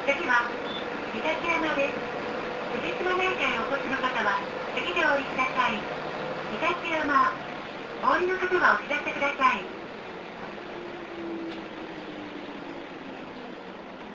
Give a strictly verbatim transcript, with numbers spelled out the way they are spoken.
次は、三崎山です。藤島内海へお越しの方は、次でお降りください。三崎山。お降りの方はお知らせください。